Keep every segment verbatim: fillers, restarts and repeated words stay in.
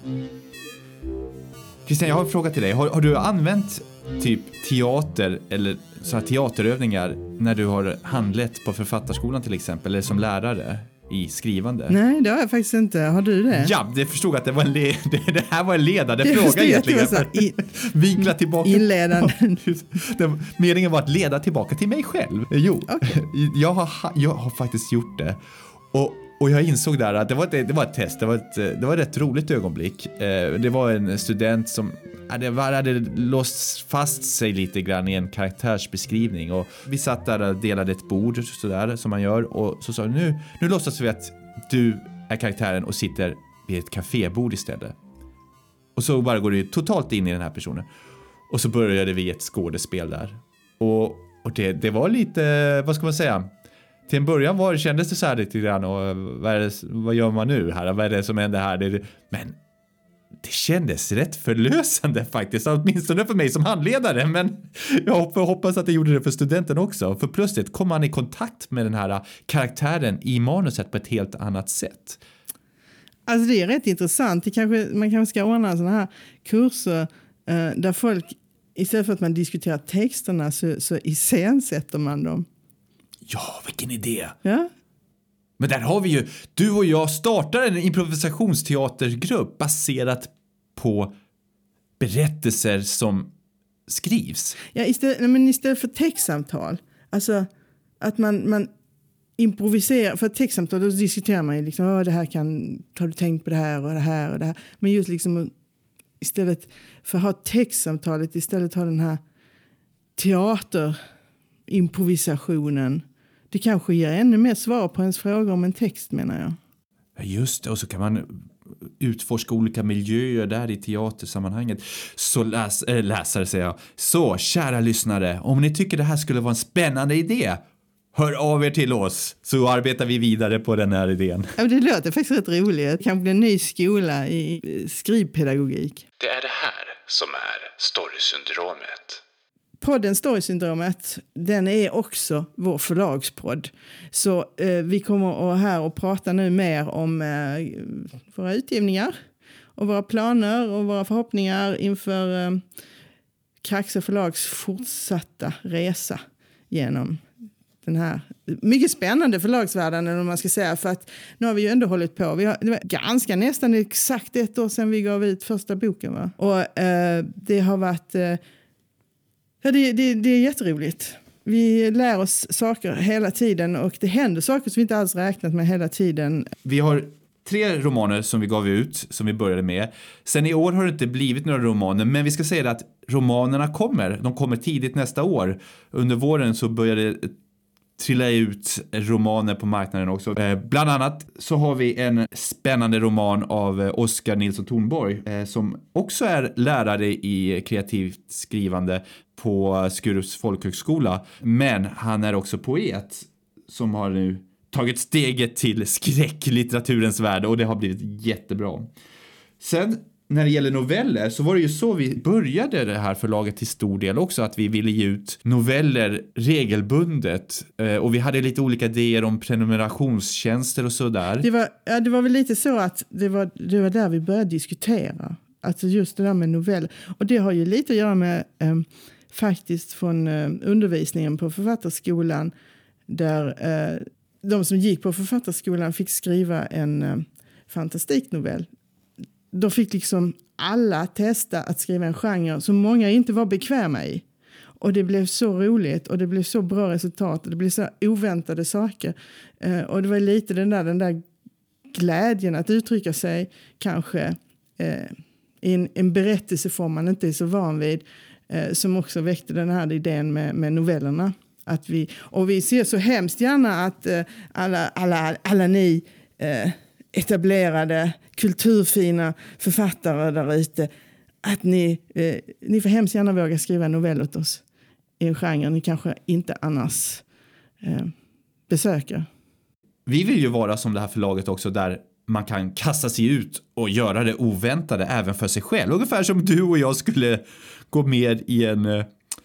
Christian, jag har en fråga till dig. Har, har du använt typ teater eller så här teaterövningar när du har handlett på författarskolan till exempel, eller som lärare i skrivande? Nej, det har jag faktiskt inte. Har du det? Ja, det förstod att det var en le- det, det här var en ledande det fråga egentligen. I, Vinkla tillbaka. Inledande. Ja, meningen var att leda tillbaka till mig själv. Jo, okay. jag, har, jag har faktiskt gjort det. Och Och jag insåg där att det var ett, det var ett test, det var ett, det var ett rätt roligt ögonblick. Eh, det var en student som hade, hade låst fast sig lite grann i en karaktärsbeskrivning. Och vi satt där och delade ett bord sådär, som man gör. Och så sa vi, nu, nu låtsas vi att du är karaktären och sitter vid ett kafébord istället. Och så bara går du totalt in i den här personen. Och så började vi ett skådespel där. Och, och det, det var lite, vad ska man säga... Till en början var, kändes det så här lite grann och vad, är det, vad gör man nu här? Vad är det som händer här? Det, men det kändes rätt förlösande faktiskt, åtminstone för mig som handledare. Men jag hoppas att det gjorde det för studenten också. För plötsligt kom man i kontakt med den här karaktären i manuset på ett helt annat sätt. Alltså det är rätt intressant. Det kanske, man kanske ska ordna sådana här kurser eh, där folk, istället för att man diskuterar texterna så, så iscensätter man dem. Ja, vilken idé. Ja. Men där har vi ju, du och jag startar en improvisationsteatergrupp baserat på berättelser som skrivs. Ja, istället, men istället för textsamtal. Alltså att man, man improviserar, för textsamtal då diskuterar man ju liksom, oh, det här kan, har du tänkt på det här och det här och det här. Men just liksom istället för att ha textsamtalet, istället ha den här teaterimprovisationen. Det kanske ger ännu mer svar på ens frågor om en text, menar jag. Ja, just det. Och så kan man utforska olika miljöer där i teatersammanhanget. Så läs, äh, läsare säger jag. Så, kära lyssnare, om ni tycker det här skulle vara en spännande idé, hör av er till oss så arbetar vi vidare på den här idén. Ja, det låter faktiskt rätt roligt. Kanske en ny skola i skrivpedagogik. Det är det här som är storysyndromet. Podden Storysyndromet, den är också vår förlagspodd. Så eh, vi kommer att här och prata nu mer om eh, våra utgivningar och våra planer och våra förhoppningar inför eh, Kraxö förlags fortsatta resa genom den här mycket spännande förlagsvärlden, eller man ska säga, för att nu har vi ju ändå hållit på. Vi har, det var ganska nästan exakt ett år sedan vi gav ut första boken, va? Och eh, det har varit... Eh, Ja, det, det, det är jätteroligt. Vi lär oss saker hela tiden och det händer saker som vi inte alls räknat med hela tiden. Vi har tre romaner som vi gav ut, som vi började med. Sen i år har det inte blivit några romaner, men vi ska säga att romanerna kommer. De kommer tidigt nästa år. Under våren så börjar det trilla ut romaner på marknaden också. Eh, bland annat så har vi en spännande roman av eh, Oskar Nilsson Thornborg eh, som också är lärare i kreativt skrivande på Skurups folkhögskola. Men han är också poet som har nu tagit steget till skräcklitteraturens värld och det har blivit jättebra. Sen när det gäller noveller så var det ju så vi började det här förlaget till stor del också, att vi ville ge ut noveller regelbundet eh, och vi hade lite olika idéer om prenumerationstjänster och sådär. Det var, ja, det var väl lite så att det var, det var där vi började diskutera, alltså just det där med noveller, och det har ju lite att göra med eh, faktiskt från eh, undervisningen på författarskolan där eh, de som gick på författarskolan fick skriva en eh, fantastiknovell. De fick liksom alla testa att skriva en genre som många inte var bekväma i. Och det blev så roligt och det blev så bra resultat och det blev så oväntade saker. Eh, och det var lite den där, den där glädjen att uttrycka sig kanske eh, i en, en berättelseform man inte är så van vid, eh, som också väckte den här idén med, med novellerna. Att vi, och vi ser så hemskt gärna att eh, alla, alla, alla ni eh, etablerade kulturfina författare där ute, att ni, eh, ni får hemskt gärna våga skriva en novell åt oss i en genre ni kanske inte annars eh, besöker. Vi vill ju vara som det här förlaget också, där man kan kasta sig ut och göra det oväntade även för sig själv. Ungefär som du och jag skulle gå med i en...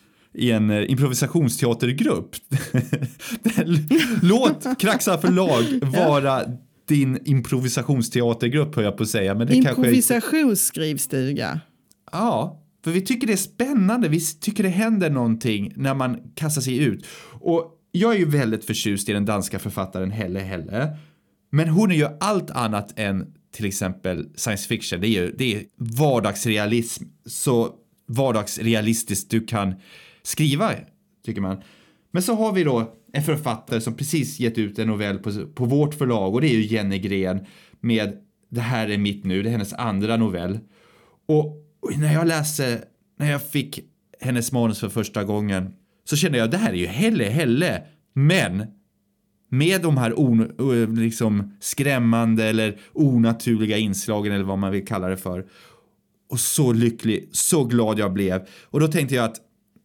i en improvisationsteatergrupp. Låt Kraxö förlag vara din improvisationsteatergrupp, hör jag på att säga. Men det Improvisationsskrivstuga. Kanske... Ja, för vi tycker det är spännande. Vi tycker det händer någonting när man kastar sig ut. Och jag är ju väldigt förtjust i den danska författaren Helle Helle. Men hon är ju allt annat än till exempel science fiction. Det är ju det är vardagsrealism. Så vardagsrealistiskt du kan skriva, tycker man. Men så har vi då en författare som precis gett ut en novell på, på vårt förlag. Och det är ju Jenny Gren med Det här är mitt nu. Det är hennes andra novell. Och, och när jag läste, när jag fick hennes manus för första gången, så kände jag att det här är ju Helle Helle. Men med de här on, liksom skrämmande eller onaturliga inslagen, eller vad man vill kalla det för. Och så lycklig, så glad jag blev. Och då tänkte jag att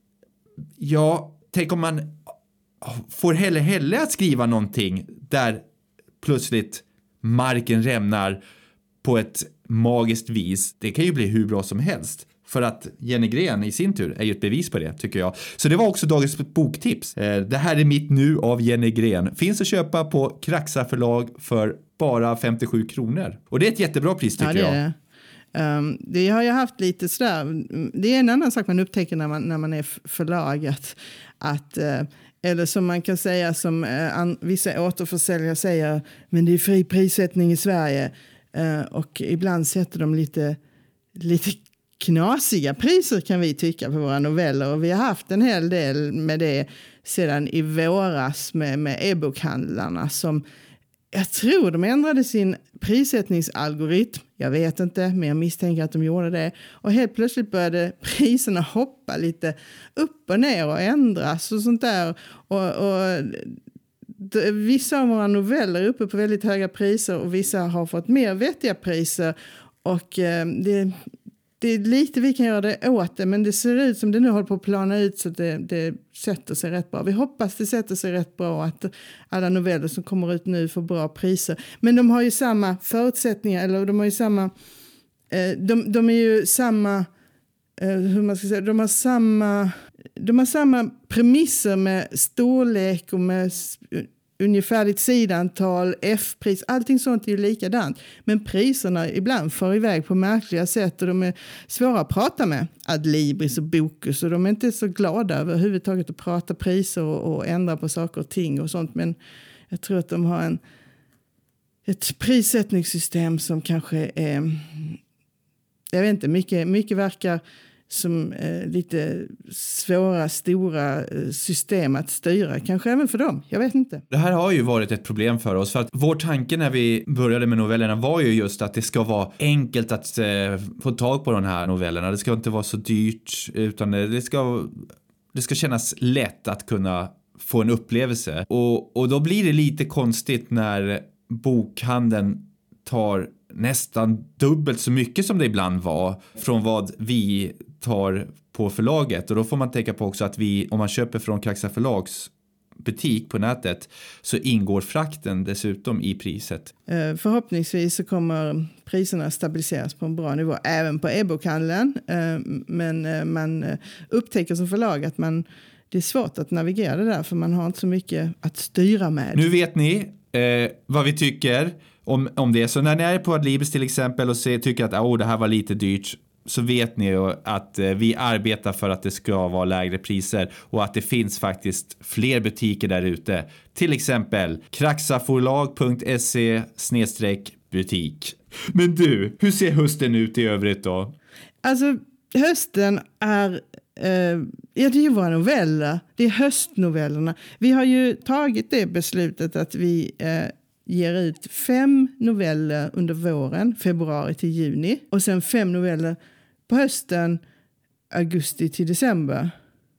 ja, tänk om man får Helle Helle att skriva någonting där plötsligt marken rämnar på ett magiskt vis. Det kan ju bli hur bra som helst. För att Jenny Gren i sin tur är ju ett bevis på det, tycker jag. Så det var också dagens boktips. Det här är mitt nu av Jenny Gren. Finns att köpa på Kraxa förlag för bara femtiosju kronor. Och det är ett jättebra pris, tycker ja, det jag. Um, det har jag haft lite sådär. Det är en annan sak man upptäcker när man, när man är förlagat. Att, uh, eller som man kan säga, som uh, an, vissa återförsäljare säger, men det är fri prissättning i Sverige. Uh, och ibland sätter de lite, lite knasiga priser, kan vi tycka, på våra noveller. Och vi har haft en hel del med det sedan i våras med, med e-bokhandlarna som... Jag tror de ändrade sin prissättningsalgoritm. Jag vet inte, men jag misstänker att de gjorde det. Och helt plötsligt började priserna hoppa lite upp och ner och ändras och sånt där. Och, och d- vissa av våra noveller är uppe på väldigt höga priser och vissa har fått mer vettiga priser. Och eh, det, det är lite vi kan göra det åt det, men det ser ut som det nu håller på att plana ut så att det, det sätter sig rätt bra. Vi hoppas det sätter sig rätt bra, att alla noveller som kommer ut nu får bra priser. Men de har ju samma förutsättningar, eller de har ju samma, eh, de, de är ju samma, eh, hur man ska säga, de har samma, de har samma premisser med storlek och med ungefärligt sidantal, F-pris, allting sånt är ju likadant. Men priserna ibland får iväg på märkliga sätt och de är svåra att prata med. Adlibris och Bokus, och de är inte så glada överhuvudtaget att prata priser och, och ändra på saker och ting och sånt. Men jag tror att de har en, ett prissättningssystem som kanske är, jag vet inte, mycket, mycket verkar som eh, lite svåra, stora eh, system att styra. Kanske även för dem, jag vet inte. Det här har ju varit ett problem för oss. För att vår tanke när vi började med novellerna var ju just att det ska vara enkelt att eh, få tag på de här novellerna. Det ska inte vara så dyrt, utan det ska, det ska kännas lätt att kunna få en upplevelse. Och, och då blir det lite konstigt när bokhandeln tar nästan dubbelt så mycket som det ibland var från vad vi tar på förlaget. Och då får man tänka på också att vi, om man köper från Kraxa förlags butik på nätet, så ingår frakten dessutom i priset. Eh, förhoppningsvis så kommer priserna stabiliseras på en bra nivå även på e-bokhandeln. Eh, men eh, man upptäcker som förlag att man, det är svårt att navigera det där, för man har inte så mycket att styra med. Nu vet ni eh, vad vi tycker om, om det. Så när ni är på Adlibris till exempel och ser, tycker att oh, det här var lite dyrt, så vet ni ju att eh, vi arbetar för att det ska vara lägre priser och att det finns faktiskt fler butiker där ute. Till exempel kraxaforlag punkt se snedstreck butik. Men du, hur ser hösten ut i övrigt då? Alltså, hösten är, eh, ja, det är ju våra noveller. Det är höstnovellerna. Vi har ju tagit det beslutet att vi eh, ger ut fem noveller under våren, februari till juni. Och sen fem noveller på hösten, augusti till december.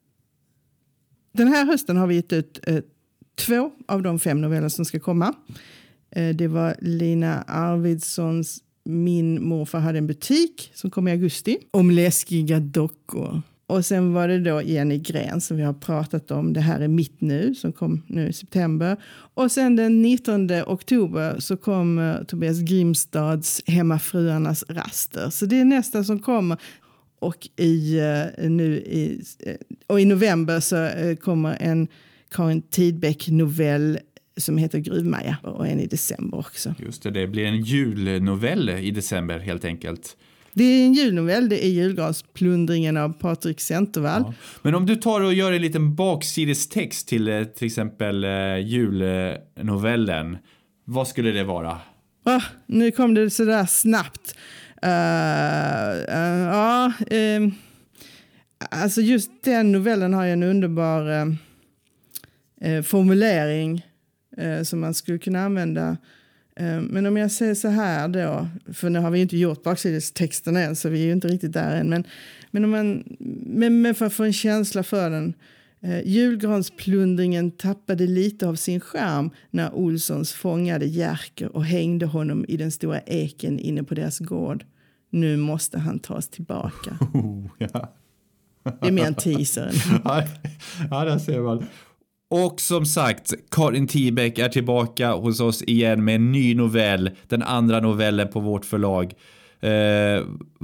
Den här hösten har vi gett ut eh, två av de fem noveller som ska komma. Eh, det var Lina Arvidssons Min morfar hade en butik som kom i augusti. Om läskiga dockor. Och sen var det då Jenny Gren som vi har pratat om. Det här är mitt nu som kom nu i september. Och sen den nittonde oktober så kom Tobias Grimstads Hemmafruarnas raster. Så det är nästa som kommer. Och i, nu i, och i november så kommer en Karin Tidbeck novell som heter Gruvmaja och en i december också. Just det, det blir en julnovell i december helt enkelt. Det är en julnovell, det är Julgransplundringen av Patrik Centervall. Ja. Men om du tar och gör en liten baksidestext till till exempel eh, julnovellen, vad skulle det vara? Oh, nu kom det så där snabbt. Uh, uh, ja, uh, alltså just den novellen har ju en underbar uh, uh, formulering uh, som man skulle kunna använda. Uh, men om jag säger så här då, för nu har vi ju inte gjort baksidestexten än så vi är ju inte riktigt där än. Men, men, om man, men, men för att få en känsla för den. Uh, julgransplundringen tappade lite av sin charm när Olssons fångade Jerker och hängde honom i den stora eken inne på deras gård. Nu måste han tas tillbaka. Oh, ja. Det är mer en teaser. Ja, där ser man. Och som sagt, Karin Tibeck är tillbaka hos oss igen med en ny novell. Den andra novellen på vårt förlag. Eh,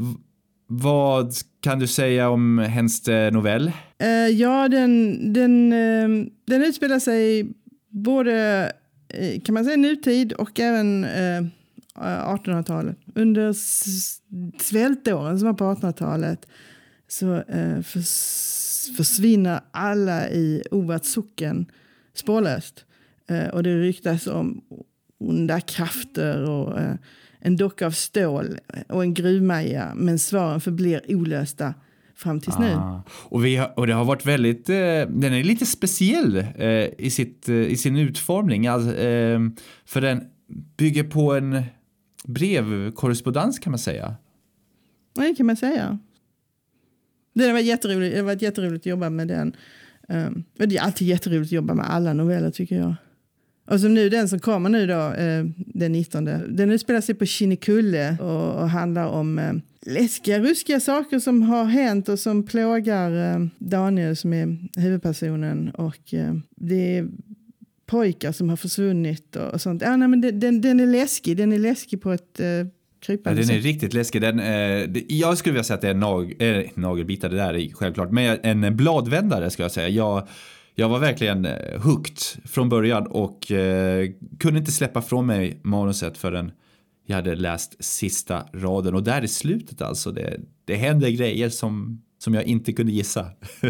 vad kan du säga om hennes novell? Uh, ja, den, den, uh, den utspelar sig både uh, kan man säga nutid och även uh, artonhundratalet. Under s- svältåren som var på artonhundratalet så uh, förs- försvinner alla i Ovart socken spårlöst. Uh, och det ryktas om onda krafter och uh, en docka av stål och en gruvmaja, men svaren förblir olösta fram tills nu. Ah, och, vi har, och det har varit väldigt, eh, den är lite speciell eh, i, sitt, eh, i sin utformning. Alltså, eh, för den bygger på en brevkorrespondens kan man säga. Nej, kan man säga. Det var jätteroligt, det var jätteroligt att jobba med den. Um, det är alltid jätteroligt att jobba med alla noveller tycker jag. Och som nu, den som kommer nu då, eh, den nittonde. Den utspelar sig på Kinnekulle och, och handlar om eh, läskiga, ruskiga saker som har hänt och som plågar eh, Daniel som är huvudpersonen. Och eh, det är pojkar som har försvunnit och, och sånt. Ja, nej, men det, den, den är läskig, den är läskig på ett eh, krypande Ja, den är sätt. riktigt läskig. Den, eh, det, jag skulle vilja säga att det är en nag, eh, nagelbitare, det där är självklart. Men en bladvändare skulle jag säga. Jag... Jag var verkligen hooked från början och eh, kunde inte släppa från mig manuset förrän jag hade läst sista raden. Och där i slutet alltså, det, det händer grejer som, som jag inte kunde gissa.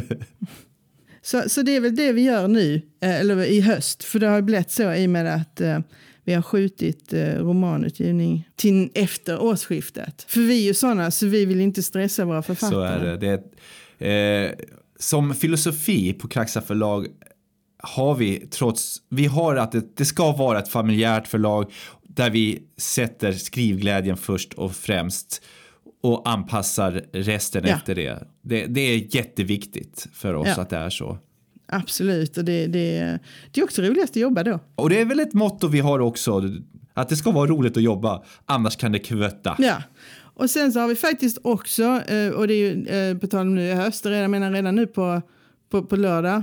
så, så det är väl det vi gör nu, eh, eller i höst. För det har blivit så i och med att eh, vi har skjutit eh, romanutgivning till efter årsskiftet. För vi är ju sådana så vi vill inte stressa våra författare. Så är det. det eh, Som filosofi på Kraxa förlag har vi trots, vi har att det, det ska vara ett familjärt förlag där vi sätter skrivglädjen först och främst och anpassar resten ja. efter det. det. Det är jätteviktigt för oss ja. att det är så. Absolut, och det, det, det är också roligast att jobba då. Och det är väl ett motto vi har också, att det ska vara roligt att jobba, annars kan det kvötta. Ja. Och sen så har vi faktiskt också, och det är ju på tal om nu i höst, jag menar redan nu på, på, på lördag,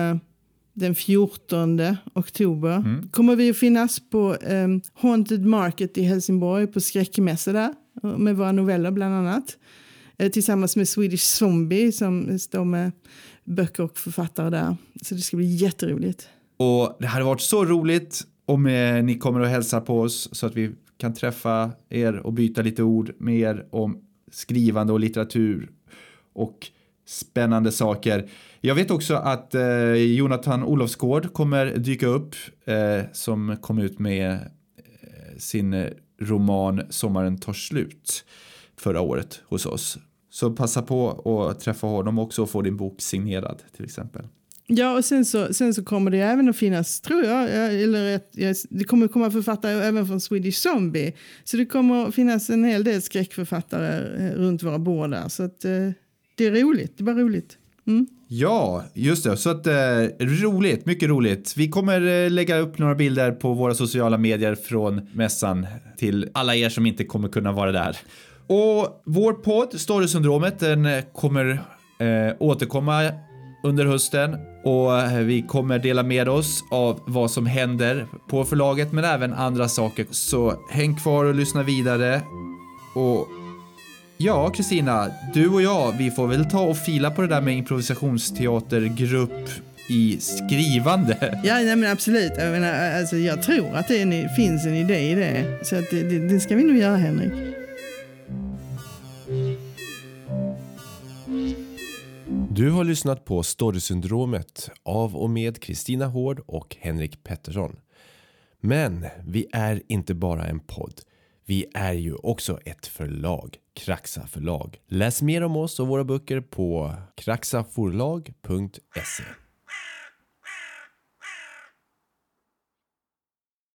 den fjortonde oktober, mm. kommer vi att finnas på um, Haunted Market i Helsingborg på skräckmässa där, med våra noveller bland annat. Tillsammans med Swedish Zombie som står med böcker och författare där. Så det ska bli jätteroligt. Och det hade varit så roligt om eh, ni kommer och hälsar på oss så att vi kan träffa er och byta lite ord med er om skrivande och litteratur och spännande saker. Jag vet också att eh, Jonathan Olofsgård kommer dyka upp eh, som kom ut med eh, sin roman Sommaren tar slut förra året hos oss. Så passa på att träffa honom också och få din bok signerad till exempel. Ja, och sen så, sen så kommer det även att finnas, tror jag, eller ett, det kommer att komma författare även från Swedish Zombie. Så det kommer att finnas en hel del skräckförfattare runt våra bord där. Så att, eh, det är roligt, det är bara roligt. Mm. Ja, just det. Så att, eh, roligt, mycket roligt. Vi kommer eh, lägga upp några bilder på våra sociala medier från mässan till alla er som inte kommer kunna vara där. Och vår podd, Storysyndromet, den kommer eh, återkomma under hösten och vi kommer dela med oss av vad som händer på förlaget men även andra saker. Så häng kvar och lyssna vidare. Och ja, Kristina, du och jag, vi får väl ta och fila på det där med improvisationsteatergrupp i skrivande. Ja, nej, men absolut. Jag, menar, alltså, jag tror att det en, finns en idé i det. Så att det, det, det ska vi nog göra, Henrik. Du har lyssnat på Storysyndromet av och med Kristina Hård och Henrik Pettersson. Men vi är inte bara en podd. Vi är ju också ett förlag, Kraxa förlag. Läs mer om oss och våra böcker på kraxaforlag punkt se.